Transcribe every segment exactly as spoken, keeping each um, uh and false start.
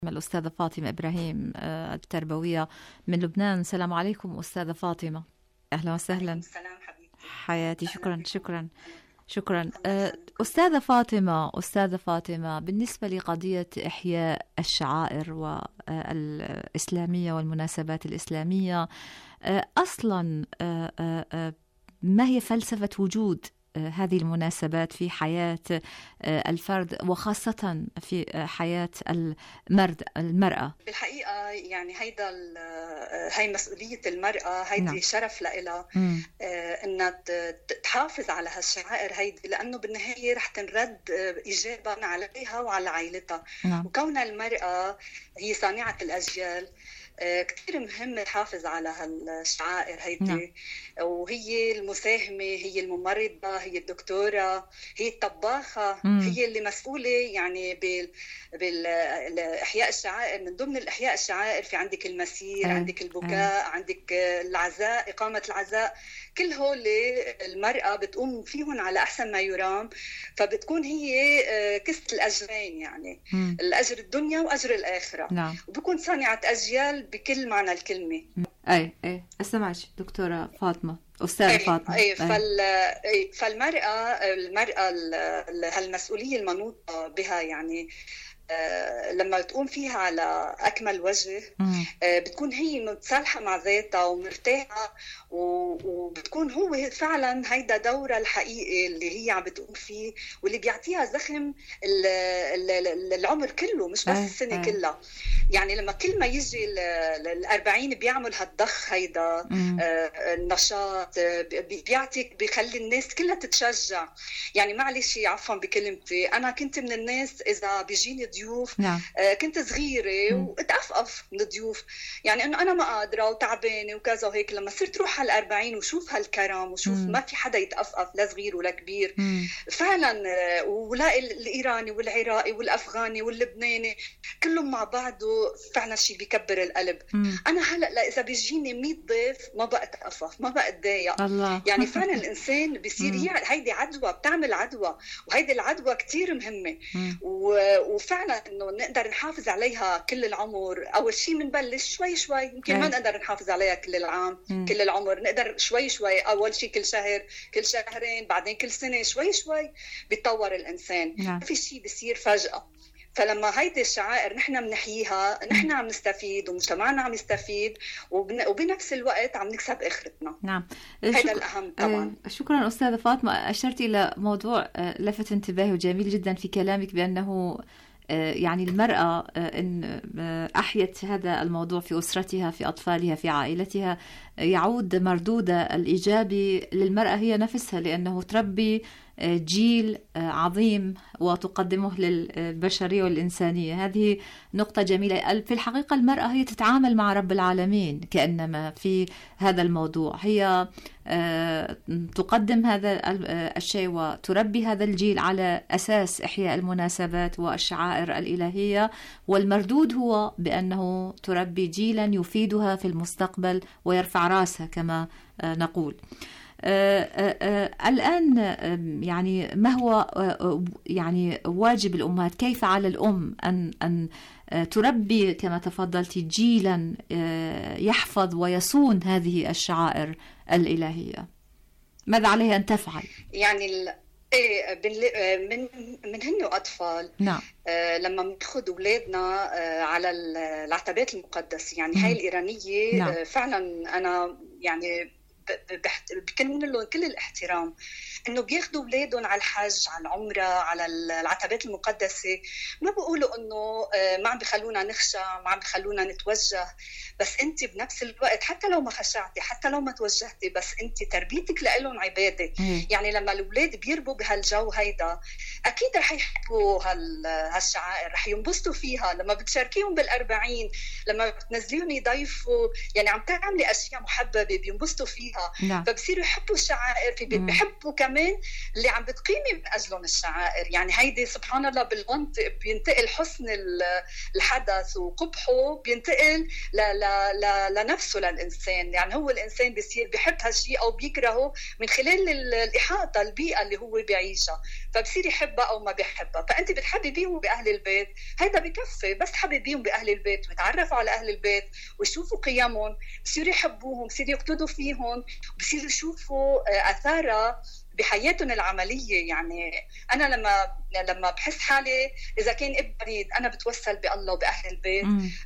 الأستاذة فاطمة إبراهيم التربوية من لبنان. السلام عليكم أستاذة فاطمة. أهلا وسهلا. السلام حبيبتي حياتي. شكرا شكرا شكرا أستاذة فاطمة. أستاذة فاطمة، بالنسبة لقضية إحياء الشعائر والإسلامية والمناسبات الإسلامية، أصلا ما هي فلسفة وجود هذه المناسبات في حياة الفرد وخاصة في حياة المرد المرأة؟ بالحقيقة يعني هيدا هاي مسؤولية المرأة، هيدي نعم. شرف لها إنها تحافظ على هالشعائر هيدي، لأنه بالنهاية رح تنرد إيجابا عليها وعلى عائلتها نعم. وكون المرأة هي صانعة الأجيال كتير مهم نحافظ على هالشعائر هيدي نعم. وهي المساهمة، هي الممرضة، هي الدكتورة، هي الطباخة مم. هي اللي مسؤولة يعني بال... بالإحياء الشعائر. من ضمن الإحياء الشعائر في عندك المسير أه. عندك البكاء أه. عندك العزاء، إقامة العزاء، كل هول المرأة بتقوم فيهم على أحسن ما يرام، فبتكون هي كسة الأجرين يعني مم. الأجر الدنيا وأجر الآخرة نعم. وبكون صانعة أجيال بكل معنى الكلمة. أي أي أسمعك دكتورة فاطمة، أستاذة فاطمة. أي فال أي فالمرأة المرأة هالمسؤولية المنوطة بها يعني لما تقوم فيها على أكمل وجه مم. بتكون هي متصالحة مع ذاتها ومرتاحة، وبتكون هو فعلا هيدا دورها الحقيقي اللي هي عم بتقوم فيه، واللي بيعطيها زخم العمر كله مش بس السنة أه. كلها. يعني لما كل ما يجي الأربعين بيعمل هالضخ هيدا النشاط بيعطيك، بيخلي الناس كلها تتشجع. يعني معلش عفوا بكلمتي، أنا كنت من الناس إذا بيجيني ضيوف نعم. كنت صغيرة واتأفقف من الضيوف، يعني إنه أنا ما قادرة وتعبانة وكذا وهيك. لما صرت روح هالأربعين وشوف هالكرم وشوف مم. ما في حدا يتأفقف، لا صغير ولا كبير مم. فعلا. ولا الإيراني والعراقي والأفغاني واللبناني كلهم مع بعضه فعلا شيء بيكبر القلب مم. أنا هلأ إذا بيجيني مية ضيف ما بقى أتأفف، ما بقى أتضايق. يعني فعلا الإنسان بيصير يعني هيدي عدوى، بتعمل عدوى، وهيدي العدوى كتير مهمة وفعلا إنه نقدر نحافظ عليها كل العمر. أول شيء منبلش شوي شوي، يمكن ما نقدر نحافظ عليها كل العام مم. كل العمر، نقدر شوي شوي. أول شيء كل شهر، كل شهرين، بعدين كل سنة، شوي شوي بيتطور الإنسان نعم. في شيء بيصير فجأة. فلما هيدي الشعائر نحن بنحييها، نحن عم نستفيد ومجتمعنا عم يستفيد، وبن... وبنفس الوقت عم نكسب آخرتنا نعم. هذا شك... الأهم طبعا. شكرا أستاذة فاطمة. أشرت إلى موضوع لفت انتباهي وجميل جدا في كلامك، بأنه يعني المرأة إن أحيت هذا الموضوع في أسرتها، في أطفالها، في عائلتها، يعود مردودها الإيجابي للمرأة هي نفسها، لأنه تربي جيل عظيم وتقدمه للبشرية والإنسانية. هذه نقطة جميلة. في الحقيقة المرأة هي تتعامل مع رب العالمين كأنما في هذا الموضوع، هي تقدم هذا الشيء وتربي هذا الجيل على أساس إحياء المناسبات والشعائر الإلهية، والمردود هو بأنه تربي جيلا يفيدها في المستقبل ويرفع راسها كما نقول. آآ آآ الآن يعني ما هو يعني واجب الأمهات؟ كيف على الأم أن أن تربي كما تفضلت جيلا يحفظ ويصون هذه الشعائر الإلهية؟ ماذا عليها أن تفعل؟ يعني من من هن أطفال نعم. آه لما بناخذ أولادنا آه على العتبات المقدسة، يعني هاي الإيرانية نعم. آه فعلا أنا يعني بكن لهم كل الاحترام انه بياخذوا اولادهم على الحج، على العمره، على العتبات المقدسه. ما بيقولوا انه ما عم بخلونا نخشع، ما عم بخلونا نتوجه، بس انت بنفس الوقت حتى لو ما خشعتي، حتى لو ما توجهتي، بس انت تربيتك لهم عباده. مم. يعني لما الاولاد بيربوا بهالجو هيدا اكيد رح يحبوا هالشعائر، رح ينبسطوا فيها. لما بتشاركيهم بالأربعين، لما بتنزليهم يضيفوا، يعني عم تعملي اشياء محببه بينبسطوا فيها نعم. فبصيروا يحبوا الشعائر، في بيحبوا كمان اللي عم بتقيمي من أجلهم الشعائر. يعني هيدي سبحان الله بالمنطق بينتقل حسن الحدث وقبحه بينتقل ل ل ل لنفسه للإنسان. يعني هو الإنسان بيصير بيحب هالشيء أو بيكرهه من خلال الإحاطة، البيئة اللي هو بيعيشها. فبصير يحبها او ما بيحبها. فانت بتحببيهم باهل البيت، هيدا بكفي، بس حببيهم باهل البيت ويتعرفوا على اهل البيت ويشوفوا قيمهم، بصيروا يحبوهم، بصيروا يقتدوا فيهم، بصيروا يشوفوا اثارها بحياتهم العمليه. يعني انا لما لما بحس حالي اذا كان ابني مريض انا بتوسل بالله وباهل البيت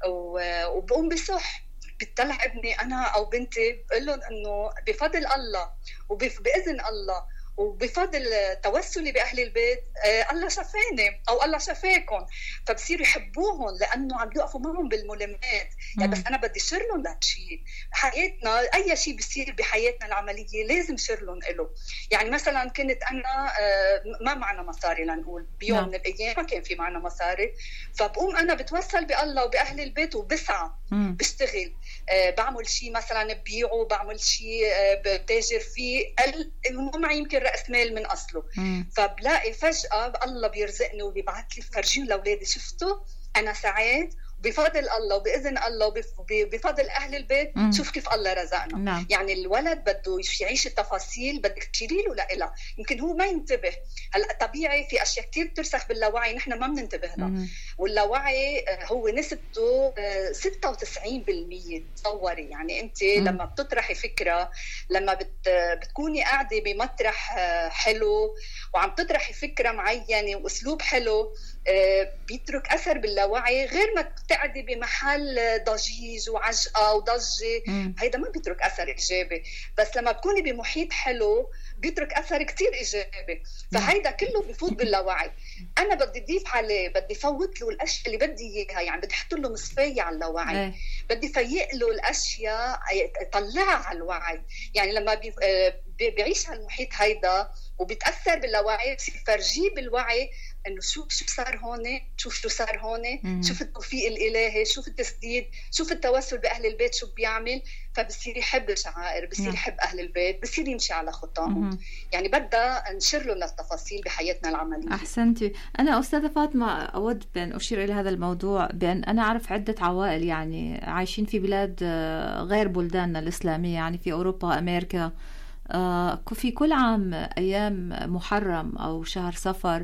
وبقوم بصح، بتطلع ابني انا او بنتي بقول لهم انه بفضل الله وباذن الله وبفضل توسلي باهل البيت آه الله شفاني او الله شفاكم، فبصيروا يحبوهم لانه عم يوقفوا معهم بالملمات. يعني بس انا بدي شر لهم لهالشيء. حياتنا اي شيء بيصير بحياتنا العمليه لازم شر لهم له. يعني مثلا كنت انا آه ما معنا مصاري لنقول بيوم نعم. من الايام ما كان في معنا مصاري، فبقوم انا بتوسل بالله وباهل البيت وبسعى مم. بشتغل آه بعمل شيء مثلا ببيعه، بعمل شيء آه بتاجر فيه مو معي يمكن رأس مال من أصله، مم. فبلاقي فجأة الله بيرزقني وبيبعث لي فرجيه لأولادي شفتوا أنا سعيد بفضل الله وبإذن الله وبفضل أهل البيت. مم. شوف كيف الله رزقنا. نعم. يعني الولد بده يعيش التفاصيل، بدك تشيلي له لإله، يمكن هو ما ينتبه. هلا طبيعي في أشياء كتير بترسخ باللاوعي نحن ما بننتبه لها، واللاوعي هو نسبته ستة وتسعين بالمية. تصوري يعني أنت مم. لما بتطرحي فكرة، لما بت بتكوني قاعدة بمطرح حلو وعم تطرحي فكرة معينة وأسلوب حلو بيترك أثر باللاوعي، غير ما تقعدي بمحل ضجيج وعجقة وضجة، هيدا ما بيترك أثر إيجابي. بس لما بتكوني بمحيط حلو بيترك أثر كتير إيجابي، فهيدا كله بيفوت باللاوعي. أنا بدي أضيف عليه، بدي فوت له الأشياء اللي بدي إياها، يعني بدي أحط له مصفاية على اللاوعي، بدي فيق له الأشياء يطلعها على الوعي. يعني لما بي... بيعيش هالمحيط هيدا وبيتأثر باللاوعي، بصير فرجيه بالوعي انه شوف شو صار هون، شوف شو صار هون، شوف التوفيق الالهي، شوف التسديد، شوف التوسل باهل البيت شو بيعمل. فبصير يحب الشعائر، بصير يحب اهل البيت، بصير يمشي على خطاهم. يعني بدها نشر له للتفاصيل بحياتنا العمليه. احسنتي. انا استاذه فاطمه اود بان اشير الى هذا الموضوع، بان انا اعرف عده عوائل يعني عايشين في بلاد غير بلداننا الاسلاميه، يعني في اوروبا، امريكا، في كل عام أيام محرم أو شهر صفر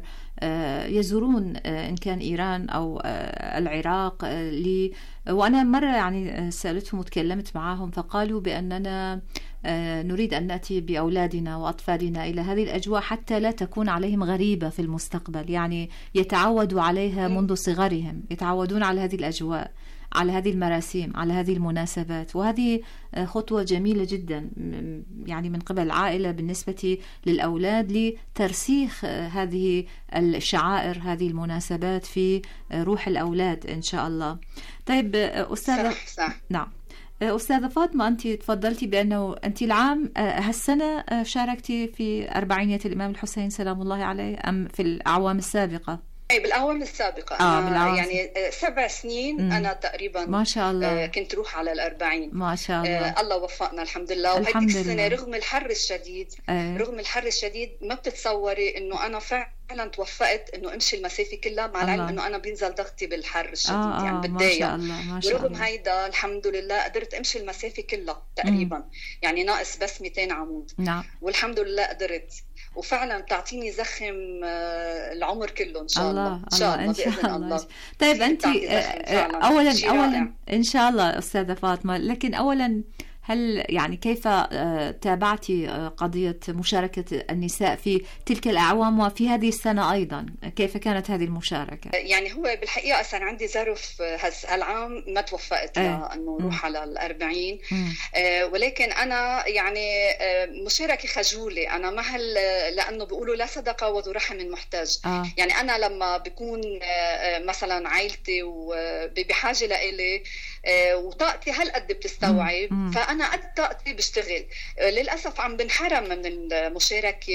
يزورون إن كان إيران أو العراق لي. وأنا مرة يعني سألتهم وتكلمت معهم فقالوا بأننا نريد أن نأتي بأولادنا وأطفالنا إلى هذه الأجواء حتى لا تكون عليهم غريبة في المستقبل، يعني يتعودوا عليها منذ صغرهم، يتعودون على هذه الأجواء، على هذه المراسيم، على هذه المناسبات. وهذه خطوة جميلة جدا يعني من قبل العائلة بالنسبة للأولاد لترسيخ هذه الشعائر، هذه المناسبات في روح الأولاد إن شاء الله. طيب أستاذة صح صح. نعم أستاذة فاطمة، أنت تفضلتي بأنه أنت العام هالسنة شاركتي في أربعينية الإمام الحسين سلام الله عليه أم في الأعوام السابقة؟ أي بالأعوام السابقة. آه أنا بالعوام. يعني سبع سنين مم. أنا تقريبا ما شاء الله كنت روح على الأربعين ما شاء الله. آه الله وفقنا الحمد لله. وهيك السنة رغم الحر الشديد أي. رغم الحر الشديد ما بتتصوري إنه أنا فعلا توفقت إنه أمشي المسافة كلها، مع العلم إنه أنا بينزل ضغطي بالحر الشديد آه يعني بتضايق. ورغم هيدا الحمد لله قدرت أمشي المسافة كلها تقريبا. مم. يعني ناقص بس مئتين عمود. نعم. والحمد لله قدرت، وفعلا بتعطيني زخم العمر كله ان شاء الله. الله ان شاء الله, الله, الله. الله. طيب انت اولا اولا ان شاء الله استاذه فاطمه، لكن اولا هل يعني كيف تابعتي قضية مشاركة النساء في تلك الأعوام وفي هذه السنة أيضا؟ كيف كانت هذه المشاركة؟ يعني هو بالحقيقة أصلا عندي ظرف هالعام ما توفقت لأنه روح على الأربعين، ولكن أنا يعني مشاركة خجولة أنا مهل، لأنه بيقولوا لا صدقة وذو رحم محتاج. آه. يعني أنا لما بكون مثلا عائلتي وبحاجة لإلي وطاقتي هالقد بتستوعب، فأنا أنا قد طاقتي بشتغل. للأسف عم بنحرم من المشاركة،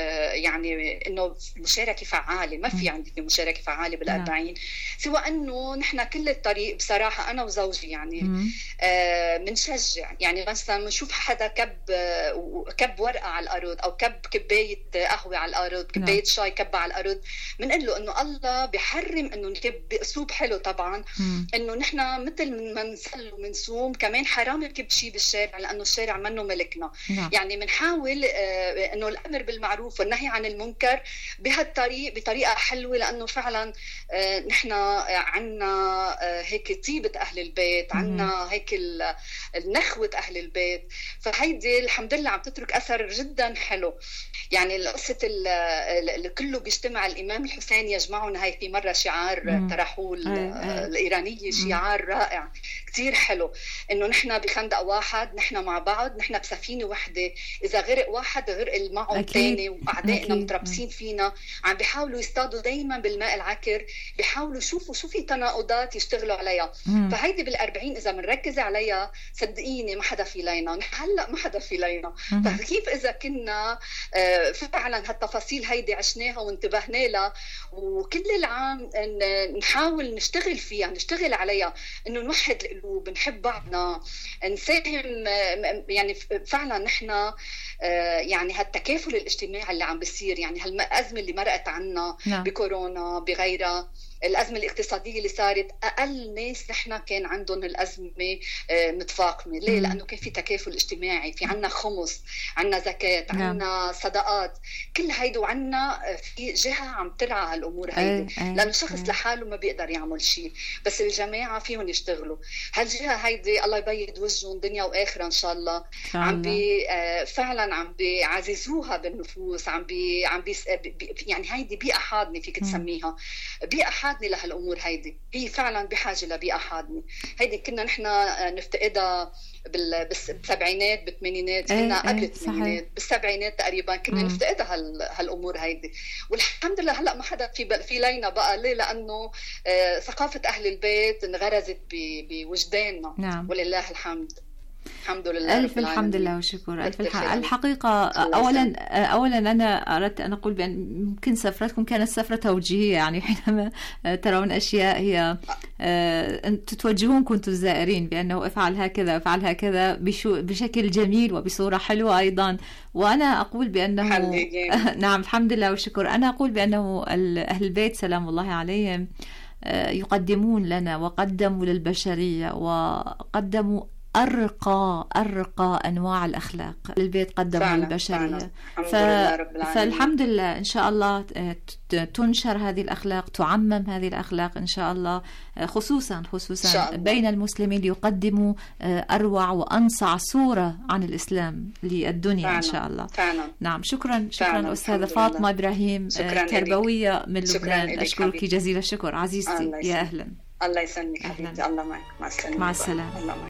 يعني إنه مشاركة فعالة، ما في عندي مشاركة فعالة بالأربعين، سوى إنه نحن كل الطريق بصراحة أنا وزوجي يعني منشجع. يعني مثلا نشوف حدا كب كب ورقة على الأرض أو كب كباية قهوة على الأرض، كباية شاي كبة على الأرض، منقول له إنه الله بحرم إنه نكب بأسلوب حلو طبعا، إنه نحن مثل ما نصلي ومنصوم كمان حرام نكب شيء بالشارع الشارع لأنه الشارع منه ملكنا. نعم. يعني بنحاول أنه الأمر بالمعروف والنهي عن المنكر بهالطريق بطريقة حلوة، لأنه فعلا نحن عنا هيك طيبة أهل البيت، عنا هيك النخوة أهل البيت، فهيدي الحمد لله عم تترك أثر جدا حلو. يعني قصة اللي كله بيجتمع الإمام الحسين يجمعنا، هاي في مرة شعار طرحوه الإيرانية، شعار رائع كتير حلو، إنه نحن بخندق واحد، نحن مع بعض، نحن بسفينة واحدة، إذا غرق واحد غرق معه الثاني، وأعدائنا متربصين فينا عم بيحاولوا يصطادوا دايما بالماء العكر، بيحاولوا يشوفوا شو في تناقضات يشتغلوا عليها. مم. فهيدي بالأربعين إذا بنركز عليها صدقيني ما حدا في لينا، هلأ ما حدا في لينا. فكيف إذا كنا فعلا هالتفاصيل هيدي عشناها وانتبهنا لها، وكل العام نحاول نشتغل فيها، نشتغل عليها، إنه نوحد القلوب، نحب بعضنا، نساهم. يعني فعلا نحن يعني هالتكافل الاجتماعي اللي عم بيصير، يعني هالأزمة اللي مرقت عنا نعم. بكورونا بغيرها، الأزمة الاقتصادية اللي صارت، أقل ناس نحن كان عندهم الأزمة متفاقمة. ليه؟ لأنه كان في تكافل اجتماعي، في عنا خمس، عنا زكاة، عنا صدقات، كل هيدا، وعنا في جهة عم ترعى هالأمور هيدي، لأنه الشخص لحاله ما بيقدر يعمل شيء، بس الجماعة فيهم يشتغلوا. هالجهة هيدي الله يبيض وجههم دنيا وآخرة إن شاء الله، عم بي فعلا عم بيعززوها بالنفوس، عم بي عم بي يعني هيدي بيئة حاضنة فيك تسميها، بيئة حاضنة لهالأمور هيدي، هي فعلا بحاجة لبيئة حاضنة. هيدي كنا نحن نفتقدها بالسبعينات بالثمانينات، كنا قبل الثمانينات بالسبعينات تقريبا كنا نفتقدها هالأمور هيدي، والحمد لله هلأ ما حدا في في لينا بقى. ليه؟ لأنه آه ثقافة أهل البيت انغرزت بوجداننا. نعم. ولله الحمد. الحمد لله. ألف الحمد لله والشكر. ألف الح... الحقيقة أولا أولا أنا أردت أن أقول بأن ممكن سفرتكم كانت سفرة توجيهية، يعني حينما ترون أشياء هي تتوجهون كنتم الزائرين بأنه افعل هكذا افعل هكذا بشو... بشكل جميل وبصورة حلوة أيضا. وأنا أقول بأنه نعم الحمد لله والشكر. أنا أقول بأنه أهل البيت سلام الله عليهم يقدمون لنا وقدموا للبشرية وقدموا أرقى أرقى أنواع الأخلاق. البيت قدموا للبشرية، ف... فالحمد لله إن شاء الله تنشر هذه الأخلاق، تعمم هذه الأخلاق إن شاء الله، خصوصا خصوصا بين المسلمين ليقدموا أروع وأنصع صورة عن الإسلام للدنيا فعلا. إن شاء الله فعلا. نعم شكرا شكرا أستاذة فاطمة إبراهيم تربوية من لبنان. أشكرك جزيل الشكر عزيزتي. يا أهلا. الله يسلمك حبيبتي. الله معك. مع السلامة. مع السلامة.